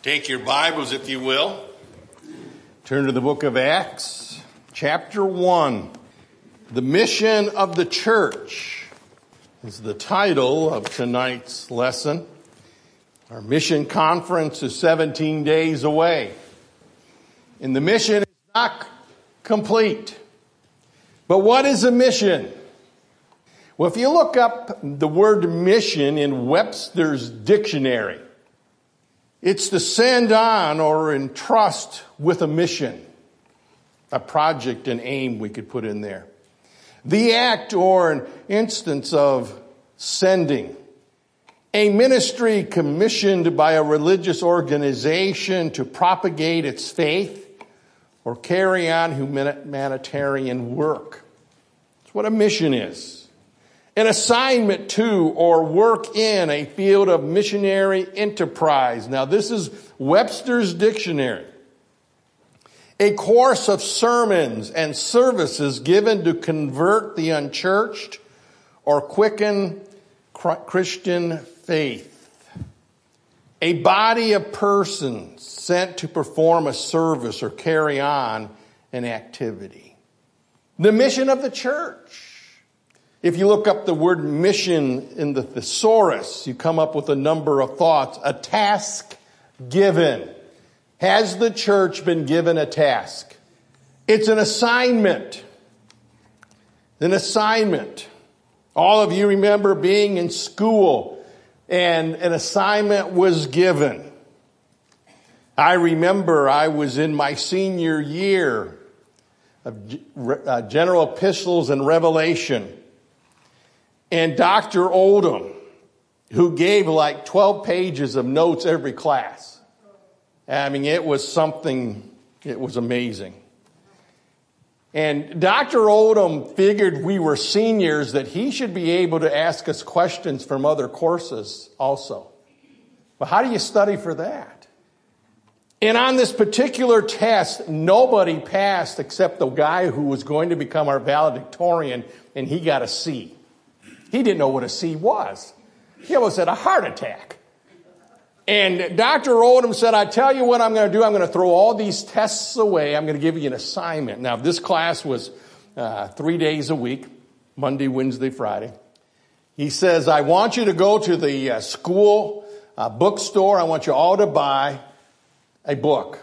Take your Bibles, if you will. Turn to the book of Acts, chapter 1. The mission of the church is the title of tonight's lesson. Our mission conference is 17 days away. And the mission is not complete. But what is a mission? Well, if you look up the word mission in Webster's dictionary, it's to send on or entrust with a mission, a project, an aim we could put in there. The act or an instance of sending. A ministry commissioned by a religious organization to propagate its faith or carry on humanitarian work. That's what a mission is. An assignment to or work in a field of missionary enterprise. Now, this is Webster's dictionary. A course of sermons and services given to convert the unchurched or quicken Christian faith. A body of persons sent to perform a service or carry on an activity. The mission of the church. If you look up the word mission in the thesaurus, you come up with a number of thoughts. A task given. Has the church been given a task? It's an assignment. An assignment. All of you remember being in school and an assignment was given. I remember I was in my senior year of General Epistles and Revelation. And Dr. Oldham, who gave like 12 pages of notes every class. I mean, it was something, it was amazing. And Dr. Oldham figured we were seniors that he should be able to ask us questions from other courses also. But how do you study for that? And on this particular test, nobody passed except the guy who was going to become our valedictorian, and he got a C. He didn't know what a C was. He almost had a heart attack. And Dr. Oldham said, I tell you what I'm going to do. I'm going to throw all these tests away. I'm going to give you an assignment. Now, this class was 3 days a week, Monday, Wednesday, Friday. He says, I want you to go to the school bookstore. I want you all to buy a book.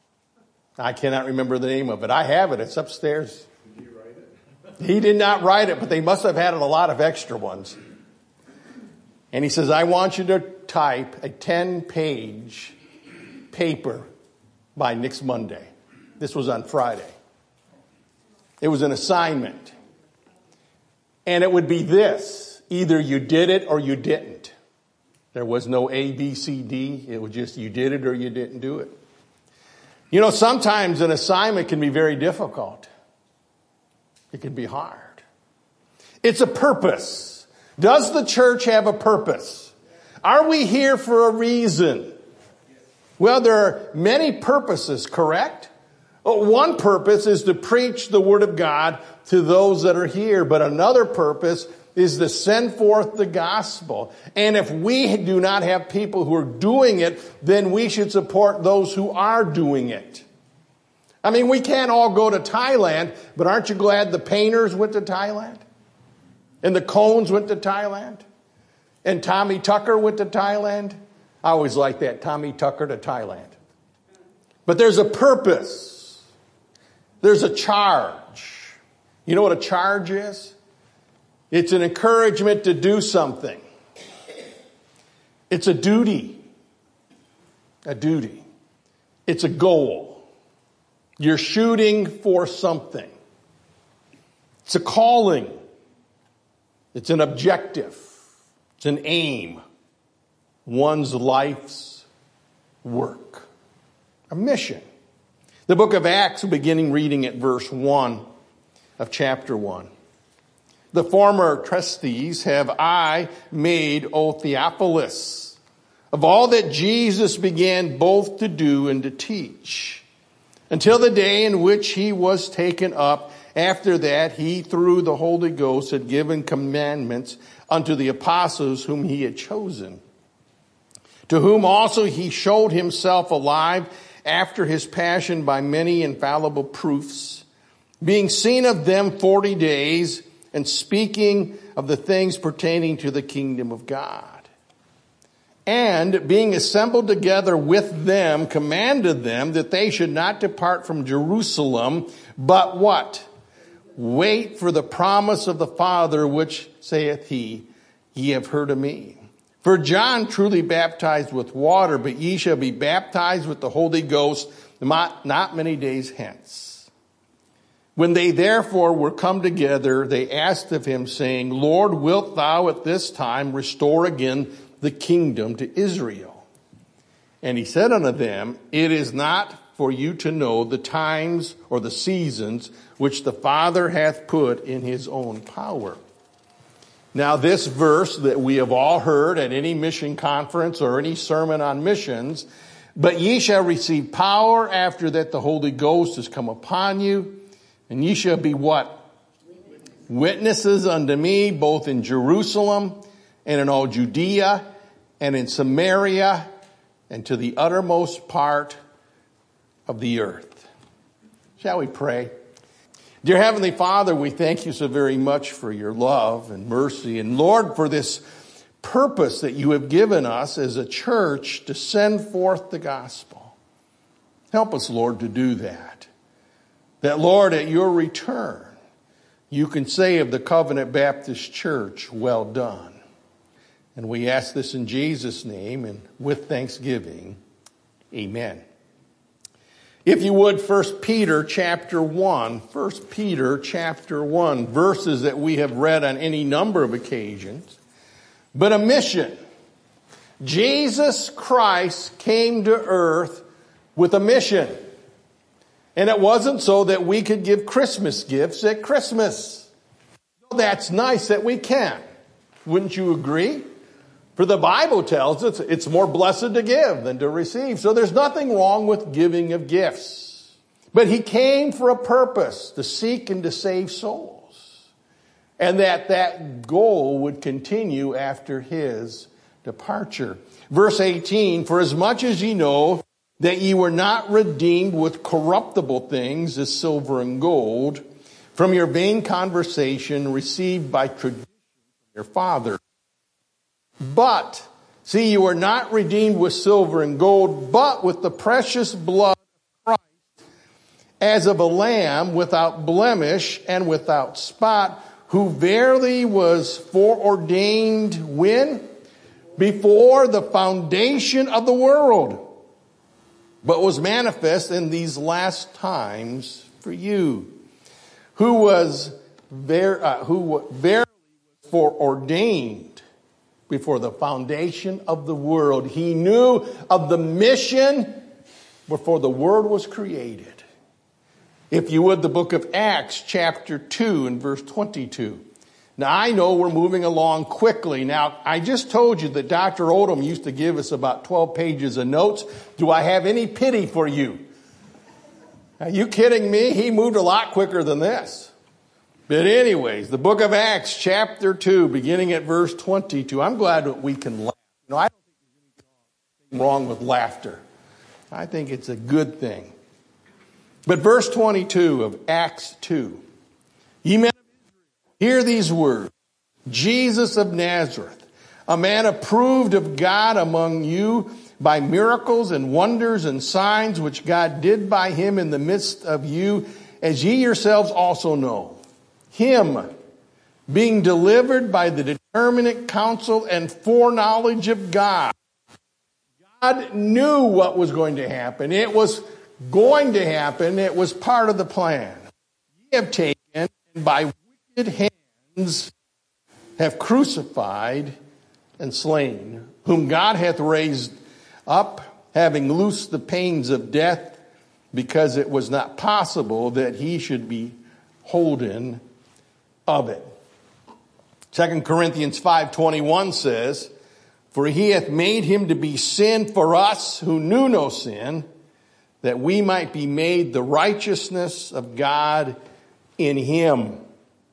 I cannot remember the name of it. I have it. It's upstairs. He did not write it, but they must have had a lot of extra ones. And he says, I want you to type a 10-page paper by next Monday. This was on Friday. It was an assignment. And it would be this. Either you did it or you didn't. There was no A, B, C, D. It was just you did it or you didn't do it. You know, sometimes an assignment can be very difficult. It can be hard. It's a purpose. Does the church have a purpose? Are we here for a reason? Well, there are many purposes, correct? One purpose is to preach the Word of God to those that are here, but another purpose is to send forth the gospel. And if we do not have people who are doing it, then we should support those who are doing it. I mean, we can't all go to Thailand, but aren't you glad the painters went to Thailand? And the Cones went to Thailand? And Tommy Tucker went to Thailand? I always like that, Tommy Tucker to Thailand. But there's a purpose. There's a charge. You know what a charge is? It's an encouragement to do something. It's a duty. A duty. It's a goal. You're shooting for something. It's a calling. It's an objective. It's an aim. One's life's work. A mission. The book of Acts, beginning reading at verse 1 of chapter 1. The former trustees have I made, O Theophilus, of all that Jesus began both to do and to teach, until the day in which he was taken up. After that, he, through the Holy Ghost, had given commandments unto the apostles whom he had chosen, to whom also he showed himself alive after his passion by many infallible proofs, being seen of them 40 days, and speaking of the things pertaining to the kingdom of God. And being assembled together with them, commanded them that they should not depart from Jerusalem, but what? Wait for the promise of the Father, which saith he, ye have heard of me. For John truly baptized with water, but ye shall be baptized with the Holy Ghost not many days hence. When they therefore were come together, they asked of him, saying, Lord, wilt thou at this time restore again the kingdom to Israel? And he said unto them, it is not for you to know the times or the seasons which the Father hath put in his own power. Now this verse that we have all heard at any mission conference or any sermon on missions, but ye shall receive power after that the Holy Ghost is come upon you, and ye shall be what? Witnesses unto me, both in Jerusalem and in all Judea and in Samaria and to the uttermost part of the earth. Shall we pray? Dear Heavenly Father, we thank you so very much for your love and mercy, and Lord, for this purpose that you have given us as a church to send forth the gospel. Help us, Lord, to do that. That, Lord, at your return, you can say of the Covenant Baptist Church, well done. And we ask this in Jesus' name and with thanksgiving. Amen. If you would, 1 Peter chapter 1, 1 Peter chapter 1, verses that we have read on any number of occasions. But a mission. Jesus Christ came to earth with a mission. And it wasn't so that we could give Christmas gifts at Christmas. That's nice that we can. Wouldn't you agree? For the Bible tells us it's more blessed to give than to receive. So there's nothing wrong with giving of gifts. But he came for a purpose, to seek and to save souls. And that goal would continue after his departure. Verse 18, for as much as ye know that ye were not redeemed with corruptible things as silver and gold from your vain conversation received by tradition from your father. But, see, you were not redeemed with silver and gold, but with the precious blood of Christ, as of a lamb without blemish and without spot, who verily was foreordained when? Before the foundation of the world, but was manifest in these last times for you, who verily was foreordained before the foundation of the world. He knew of the mission before the world was created. If you would, the book of Acts, chapter 2 and verse 22. Now, I know we're moving along quickly. Now, I just told you that Dr. Odom used to give us about 12 pages of notes. Do I have any pity for you? Are you kidding me? He moved a lot quicker than this. But anyways, the book of Acts, chapter 2, beginning at verse 22. I'm glad that we can laugh. I don't think there's anything wrong with laughter. I think it's a good thing. But verse 22 of Acts 2. Ye men of Israel, hear these words. Jesus of Nazareth, a man approved of God among you by miracles and wonders and signs which God did by him in the midst of you, as ye yourselves also know. Him, being delivered by the determinate counsel and foreknowledge of God. God knew what was going to happen. It was going to happen. It was part of the plan. Ye have taken, and by wicked hands have crucified and slain, whom God hath raised up, having loosed the pains of death, because it was not possible that he should be holden of it. 2 Corinthians 5:21 says, for he hath made him to be sin for us who knew no sin, that we might be made the righteousness of God in him.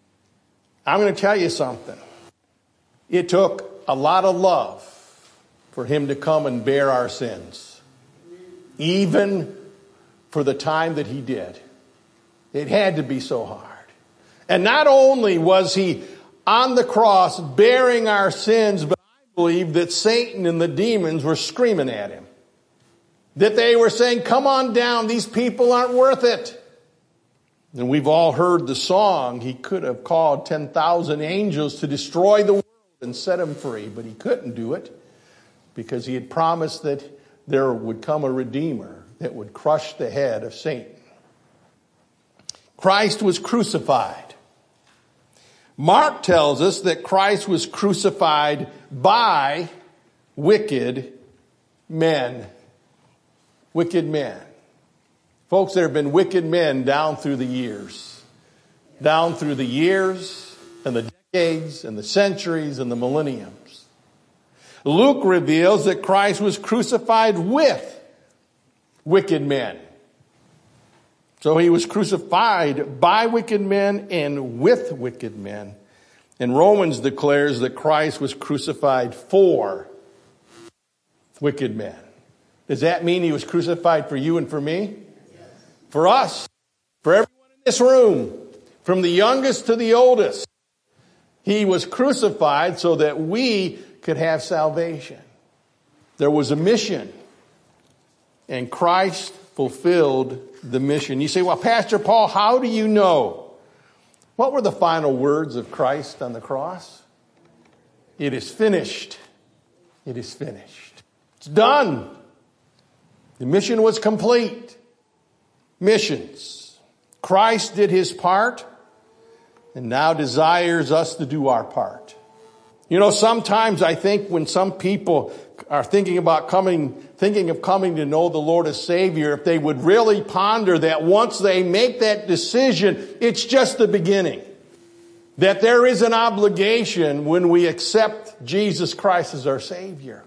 I'm going to tell you something. It took a lot of love for him to come and bear our sins, even for the time that he did. It had to be so hard. And not only was he on the cross bearing our sins, but I believe that Satan and the demons were screaming at him. That they were saying, come on down, these people aren't worth it. And we've all heard the song, he could have called 10,000 angels to destroy the world and set him free, but he couldn't do it because he had promised that there would come a Redeemer that would crush the head of Satan. Christ was crucified. Mark tells us that Christ was crucified by wicked men. Wicked men. Folks, there have been wicked men down through the years. Down through the years and the decades and the centuries and the millenniums. Luke reveals that Christ was crucified with wicked men. So he was crucified by wicked men and with wicked men. And Romans declares that Christ was crucified for wicked men. Does that mean he was crucified for you and for me? Yes. For us. For everyone in this room. From the youngest to the oldest. He was crucified so that we could have salvation. There was a mission. And Christ fulfilled the mission. You say, well, Pastor Paul, how do you know? What were the final words of Christ on the cross? It is finished. It is finished. It's done. The mission was complete. Missions. Christ did his part and now desires us to do our part. You know, sometimes I think when some people are thinking of coming to know the Lord as Savior, if they would really ponder that once they make that decision, it's just the beginning. That there is an obligation when we accept Jesus Christ as our Savior.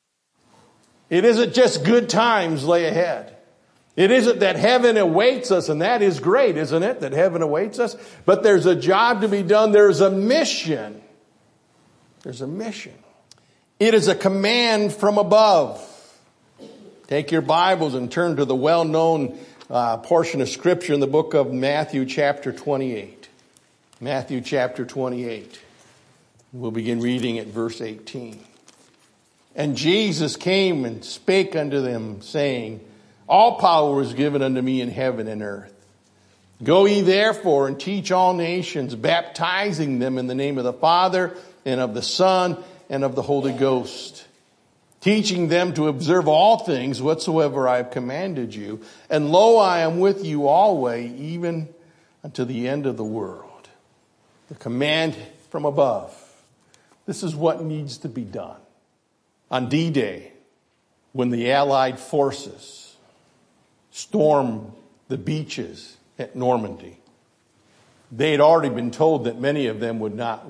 It isn't just good times lay ahead. It isn't that heaven awaits us, and that is great, isn't it? That heaven awaits us. But there's a job to be done. There's a mission. There's a mission. It is a command from above. Take your Bibles and turn to the well-known portion of Scripture in the book of Matthew chapter 28. Matthew chapter 28. We'll begin reading at verse 18. And Jesus came and spake unto them, saying, all power is given unto me in heaven and earth. Go ye therefore and teach all nations, baptizing them in the name of the Father and of the Son and of the Holy Ghost, teaching them to observe all things whatsoever I have commanded you. And lo, I am with you always, even unto the end of the world. The command from above. This is what needs to be done. On D-Day, when the Allied forces stormed the beaches at Normandy, they had already been told that many of them would not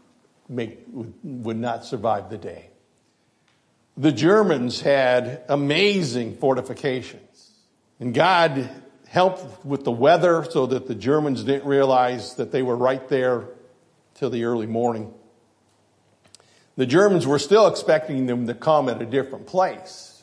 survive the day. The Germans had amazing fortifications, and God helped with the weather so that the Germans didn't realize that they were right there till the early morning. The Germans were still expecting them to come at a different place.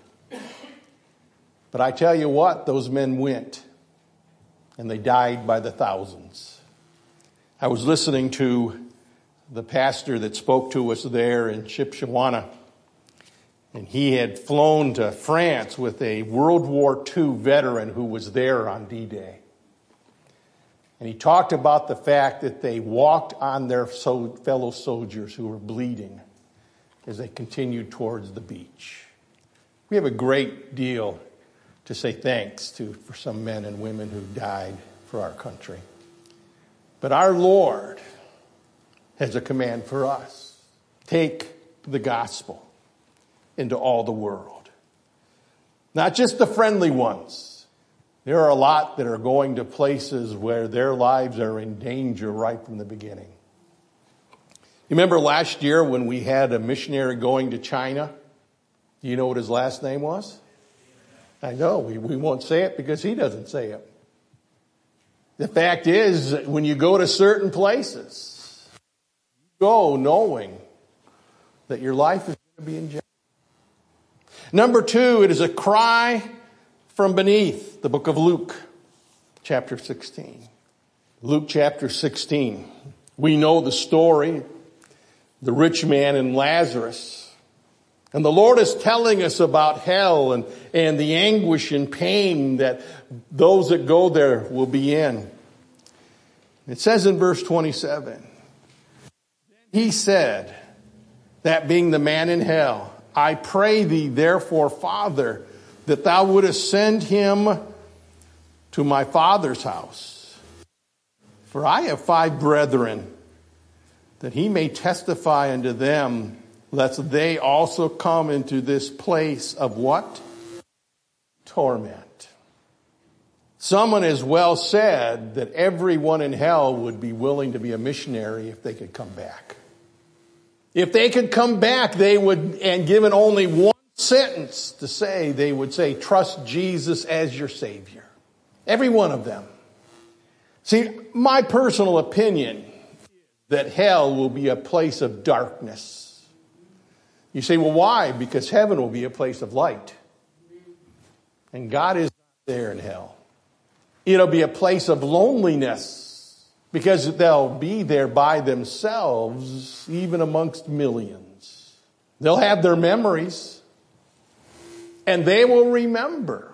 But I tell you what, those men went, and they died by the thousands. I was listening to the pastor that spoke to us there in Shipshewana, and he had flown to France with a World War II veteran who was there on D-Day. And he talked about the fact that they walked on their fellow soldiers who were bleeding as they continued towards the beach. We have a great deal to say thanks to for some men and women who died for our country. But our Lord has a command for us. Take the gospel into all the world. Not just the friendly ones. There are a lot that are going to places where their lives are in danger right from the beginning. You remember last year when we had a missionary going to China? Do you know what his last name was? I know, we won't say it because he doesn't say it. The fact is, when you go to certain places, you go knowing that your life is going to be in jeopardy. Number 2, it is a cry from beneath. The book of Luke, chapter 16. Luke chapter 16. We know the story, the rich man and Lazarus. And the Lord is telling us about hell and the anguish and pain that those that go there will be in. It says in verse 27, he said, that being the man in hell, I pray thee, therefore, Father, that thou wouldest send him to my father's house. For I have 5 brethren, that he may testify unto them, lest they also come into this place of what? Torment. Someone has well said that everyone in hell would be willing to be a missionary if they could come back. If they could come back, they would, and given only one sentence to say, they would say, trust Jesus as your Savior. Every one of them. See, my personal opinion is that hell will be a place of darkness. You say, well, why? Because heaven will be a place of light. And God is not there in hell. It'll be a place of loneliness. Because they'll be there by themselves, even amongst millions. They'll have their memories. And they will remember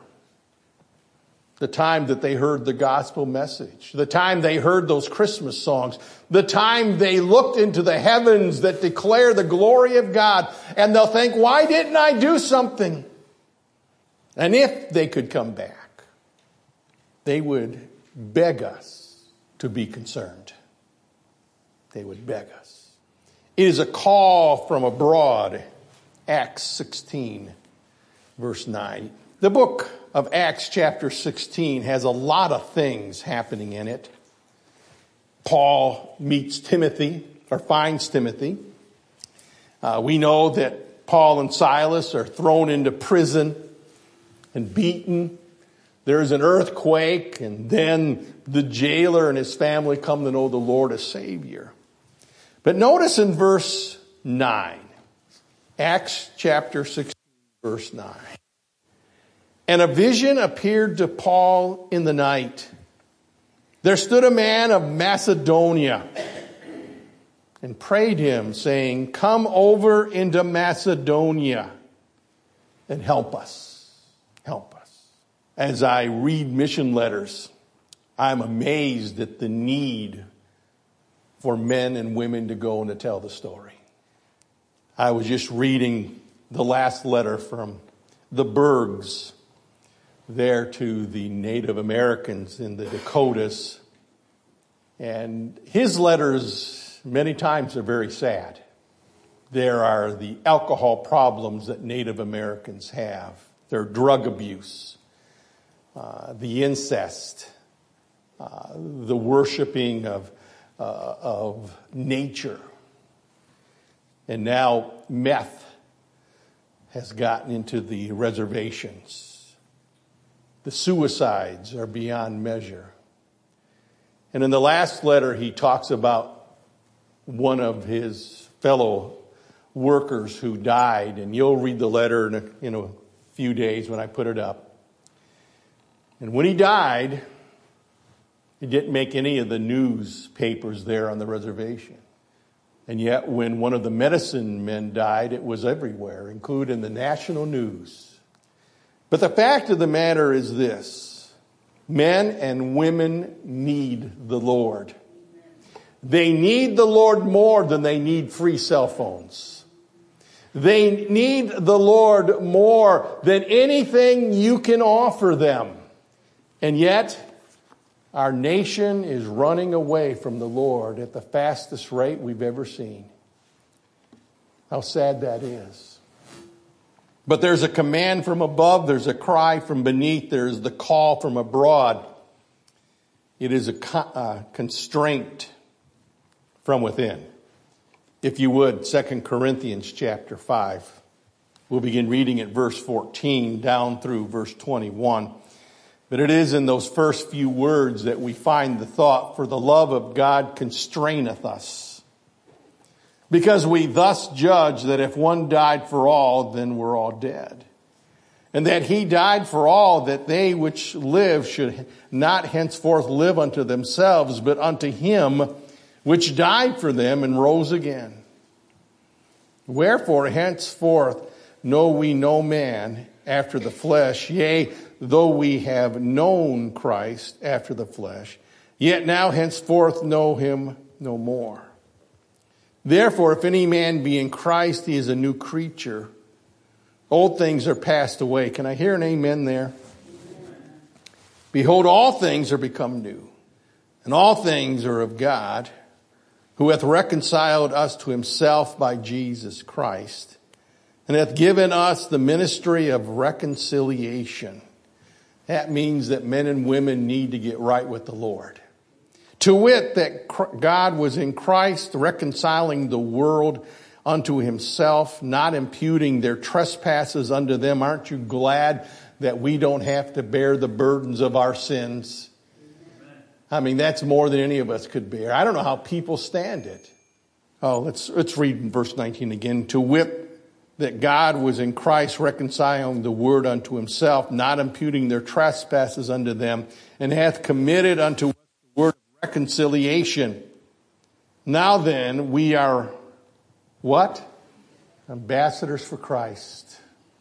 the time that they heard the gospel message. The time they heard those Christmas songs. The time they looked into the heavens that declare the glory of God. And they'll think, why didn't I do something? And if they could come back, they would beg us to be concerned. They would beg us. It is a call from abroad. Acts 16, verse 9. The book of Acts chapter 16 has a lot of things happening in it. Paul meets Timothy, or finds Timothy. We know that Paul and Silas are thrown into prison and beaten. There's an earthquake, and then the jailer and his family come to know the Lord as Savior. But notice in verse 9, Acts chapter 16, verse 9. And a vision appeared to Paul in the night. There stood a man of Macedonia and prayed him, saying, come over into Macedonia and help us. Help us. As I read mission letters, I'm amazed at the need for men and women to go and to tell the story. I was just reading the last letter from the Bergs there to the Native Americans in the Dakotas. And his letters many times are very sad. There are the alcohol problems that Native Americans have. Their drug abuse. The incest, the worshiping of nature. And now meth has gotten into the reservations. The suicides are beyond measure. And in the last letter, he talks about one of his fellow workers who died. And you'll read the letter in a few days when I put it up. And when he died, he didn't make any of the newspapers there on the reservation. And yet when one of the medicine men died, it was everywhere, including the national news. But the fact of the matter is this. Men and women need the Lord. They need the Lord more than they need free cell phones. They need the Lord more than anything you can offer them. And yet, our nation is running away from the Lord at the fastest rate we've ever seen. How sad that is. But there's a command from above, there's a cry from beneath, there's the call from abroad. It is a constraint from within. If you would, 2 Corinthians chapter 5. We'll begin reading at verse 14 down through verse 21. But it is in those first few words that we find the thought, for the love of God constraineth us. Because we thus judge that if one died for all, then we're all dead. and that he died for all, that they which live should not henceforth live unto themselves, but unto him which died for them and rose again. Wherefore henceforth know we no man after the flesh, yea, though we have known Christ after the flesh, yet now henceforth know him no more. Therefore, if any man be in Christ, he is a new creature. Old things are passed away. Can I hear an amen there? Behold, all things are become new, and all things are of God, who hath reconciled us to himself by Jesus Christ, and hath given us the ministry of reconciliation. That means that men and women need to get right with the Lord. To wit, that God was in Christ reconciling the world unto himself, not imputing their trespasses unto them. Aren't you glad that we don't have to bear the burdens of our sins? I mean, that's more than any of us could bear. I don't know how people stand it. Oh, let's read verse 19 again. To wit, that God was in Christ reconciling the world unto himself, not imputing their trespasses unto them, and hath committed unto us the word of reconciliation. Now then, we are what? Ambassadors for Christ.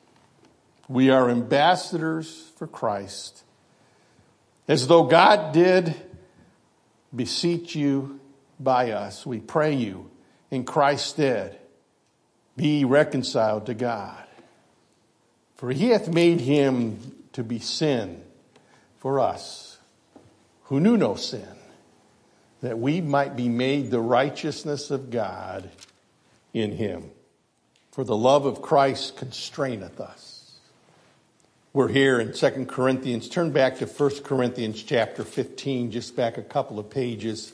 We are ambassadors for Christ. As though God did beseech you by us, we pray you in Christ's stead, be reconciled to God. For he hath made him to be sin for us, who knew no sin, that we might be made the righteousness of God in him. For the love of Christ constraineth us. We're here in 2 Corinthians. Turn back to 1 Corinthians chapter 15, just back a couple of pages.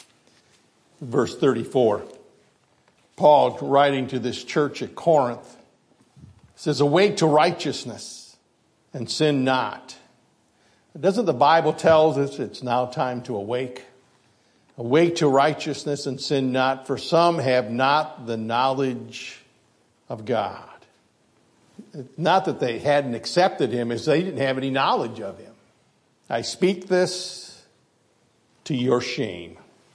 Verse 34. Paul, writing to this church at Corinth, says, awake to righteousness and sin not. Doesn't the Bible tell us it's now time to awake? Awake to righteousness and sin not, for some have not the knowledge of God. Not that they hadn't accepted him, as they didn't have any knowledge of him. I speak this to your shame.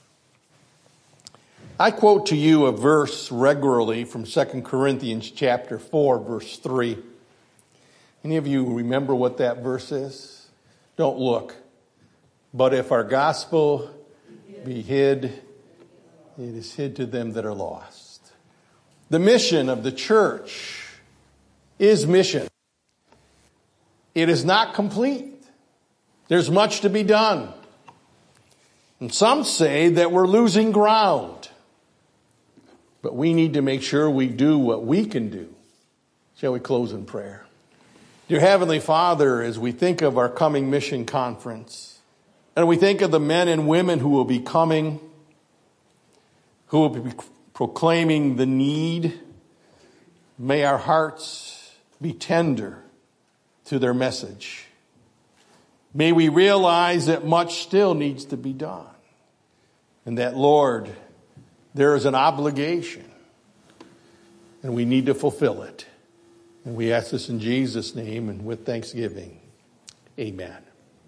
I quote to you a verse regularly from 2 Corinthians chapter 4, verse 3. Any of you remember what that verse is? Don't look. But if our gospel be hid, it is hid to them that are lost. The mission of the church is mission. It is not complete. There's much to be done. And some say that we're losing ground. But we need to make sure we do what we can do. Shall we close in prayer? Dear Heavenly Father, as we think of our coming mission conference, and we think of the men and women who will be coming, who will be proclaiming the need, may our hearts be tender to their message. May we realize that much still needs to be done. And that, Lord, there is an obligation, and we need to fulfill it. And we ask this in Jesus' name and with thanksgiving. Amen.